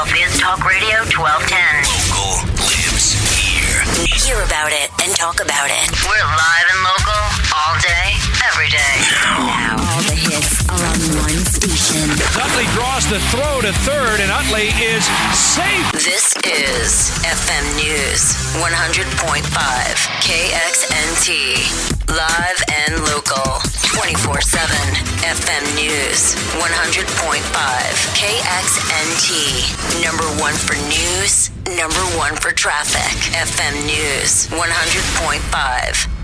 Philadelphia's Talk Radio 1210. Local lives here. Hear about it and talk about it. We're live and local all day, every day. Now. All the hits are on one station. Utley draws the throw to third, and Utley is safe. This is FM News 100.5 KXNT. Live and local 24/7. FM News 100.5 KXNT. Number one for news, number one for traffic. FM News 100.5